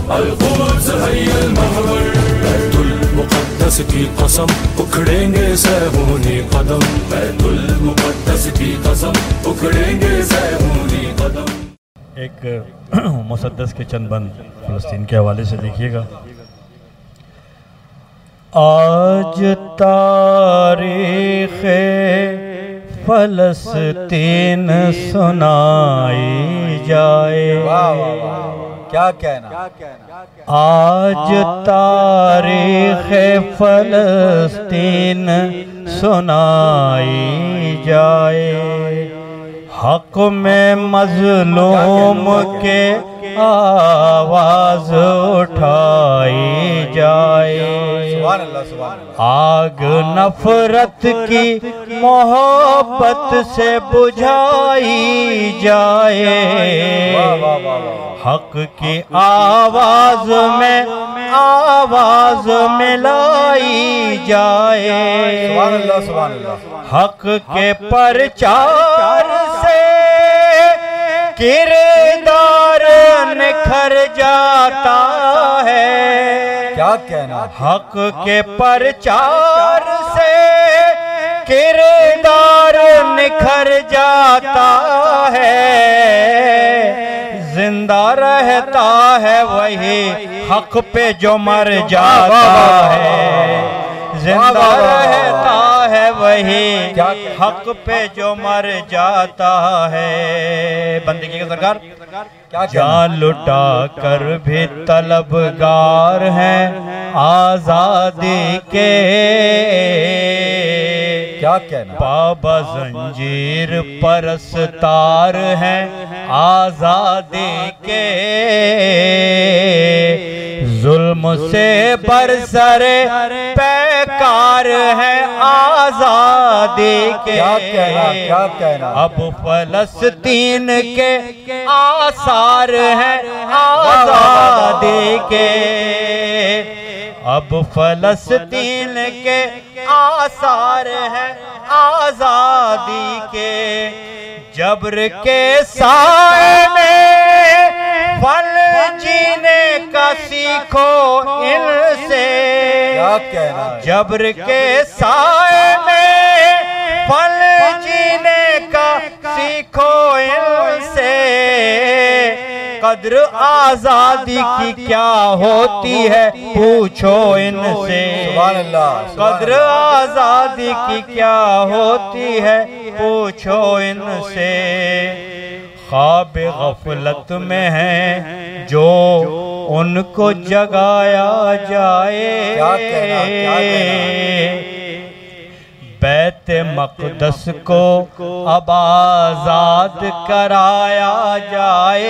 القدس حی المحور، بیت المقدس کی قسم اکھڑیں گے صہیونی قدم، بیت المقدس کی قسم اکھڑیں گے صہیونی قدم۔ ایک مسدس کے چند بند فلسطین کے حوالے سے دیکھیے گا۔ آج تاریخ فلسطین سنائی جائے، کیا کہنا، آج تاریخ فلسطین سنائی جائے، حق میں مظلوم کے آواز اٹھائی جائے، آگ نفرت کی محبت سے بجھائی جائے، حق کی آواز میں آواز ملائی جائے، حق کے پرچار سے کردار نکھر جاتا ہے، کیا کہنا، حق کے پرچار سے کردار نکھر جاتا ہے، زندہ رہتا ہے وہی حق پہ جو مر جاتا ہے، زندہ رہتا ہے وہی حق پہ جو مر جاتا ہے۔ بندگی کا سرکار جان لٹا کر بھی طلبگار ہیں آزادی کے، کیا کہنا، بابا زنجیر پرستار ہیں آزادی کے، ظلم سے برسر پیکار ہیں آزادی کے، کیا کہنا، اب فلسطین کے آثار ہیں آزادی کے، اب فلسطین کے آثار ہیں آزادی کے، جبر کے سائے میں پھل جینے کا سیکھو ان سے، کیا کہنا، جبر کے سائے میں پھل جینے کا سیکھو ان سے، قدر آزادی کی کیا ہوتی ہے پوچھو ان سے، قدر آزادی کی کیا ہوتی ہے پوچھو ان سے، خواب غفلت میں ہیں جو ان کو جگایا جائے، بیت مقدس کو اب آزاد کرایا جائے،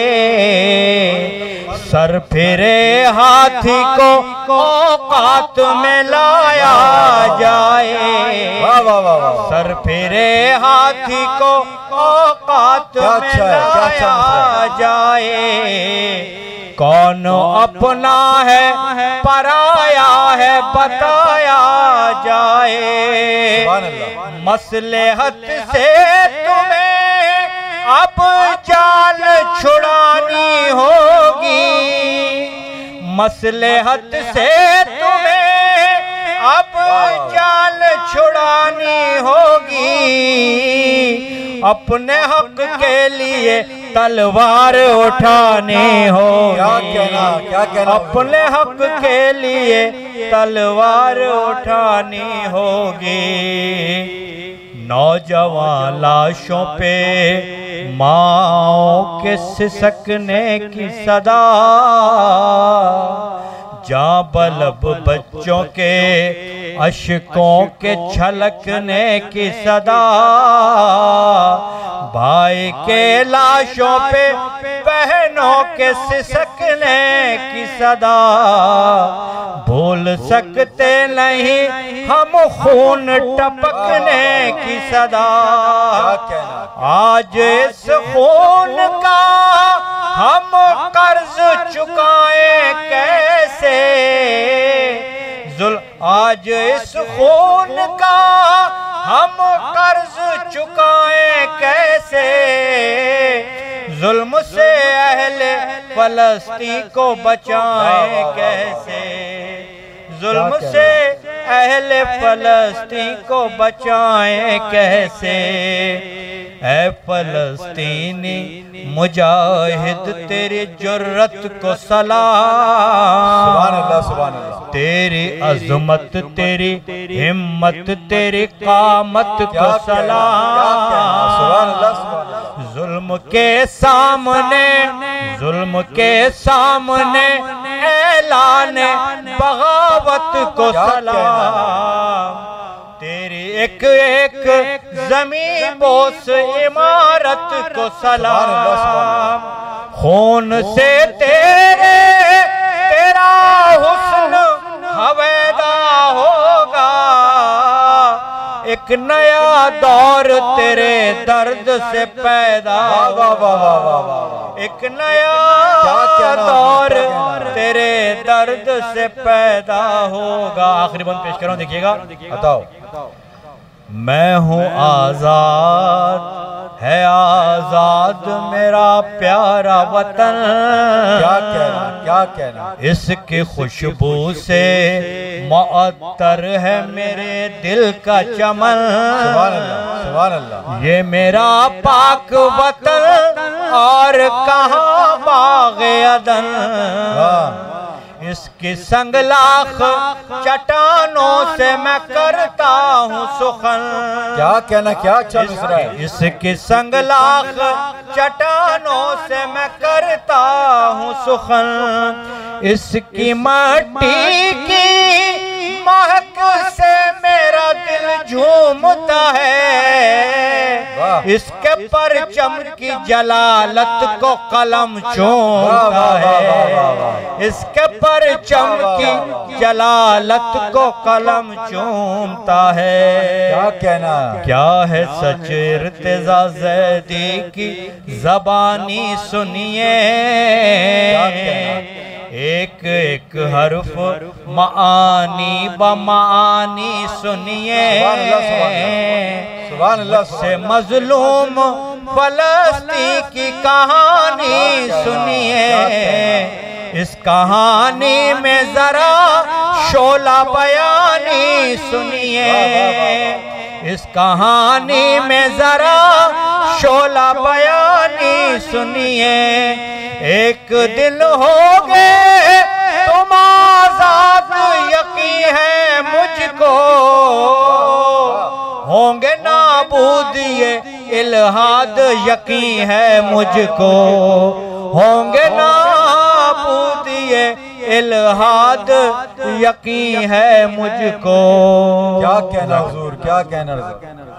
سر پھرے ہاتھی کو اوقات میں لایا جائے، سر پھرے ہاتھی کو اوقات میں لایا جائے، کون اپنا ہے پرایا ہے بتایا جائے، مصلحت سے تمہیں اب چال چھڑانی ہوگی، مصلحت سے تمہیں اب چال چھڑانی ہوگی، اپنے حق کے لیے تلوار اٹھانی ہوگی، اپنے حق کے لیے تلوار اٹھانی ہوگی، نوجوان لاشوں پہ ماں کے سسکنے کی صدا، جاں بلب بچوں کے اشکوں کے چھلکنے کی صدا، بھائی کے لاشوں پہ بہنوں کے سسکنے کی صدا، بھول سکتے نہیں ہم خون ٹپکنے کی صدا، آج اس خون کا ہم قرض چکائیں کیسے، آج اس خون کا ہم قرض چکائیں کیسے، ظلم سے اہل اہل فلسطین کو بچائیں کیسے، ظلم سے اہل فلسطین کو بچائیں کیسے، اے فلسطینی مجاہد تیری جرت کو سلام، سبحان اللہ سبحان اللہ، تیری عظمت تیری ہمت تیری قامت کو سلام، سبحان اللہ سبحان اللہ، ظلم کے سامنے ظلم کے سامنے اعلان بغاوت کو سلام، تیری ایک ایک زمین بوس عمارت کو سلام، خون سے تیرا حسن ہویدا ہوگا، ایک نیا دور تیرے درد سے پیدا ہوگا، ایک نیا دور تیرے درد سے پیدا ہوگا۔ آخری بند پیش کر رہا ہوں، دیکھئے گا، بتاؤ۔ میں ہوں آزاد ہے آزاد میرا پیارا وطن، کیا کہنا کیا کہنا، اس کی خوشبو سے معطر ہے میرے دل کا چمن، سبحان اللہ سبحان اللہ، یہ میرا پاک وطن اور کہاں باغ عدن، اس کی سنگلاخ چٹانوں سے میں کرتا ہوں سخن، کیا کہنا کیا اچھا مصرع ہے، اس کی سنگلاخ چٹانوں سے میں کرتا ہوں سخن، اس کی مٹی کی مہک سے میرا دل جھومتا ہے، اس کے پرچم کی جلالت کو قلم چومتا ہے، اس کے پرچم کی جلالت کو قلم چومتا ہے، کیا کہنا، کیا ہے سچ ارتضا زیدی کی زبانی سنیے، ایک ایک حرف معانی بمعانی سنیے، سبحان اللہ سے مظلوم فلسطین کی کہانی سنیے، اس کہانی میں ذرا شعلہ بیانی سنیے، اس کہانی میں ذرا شعلہ بیانی سنیے، ایک دل ہوگے تم آزاد یقین ہے مجھ کو، ہوں گے نابود یہ الہاد یقین ہے مجھ کو، ہوں گے نابود یہ الہاد یقین ہے مجھ کو، کیا کہنا حضور کیا کہنا رضا۔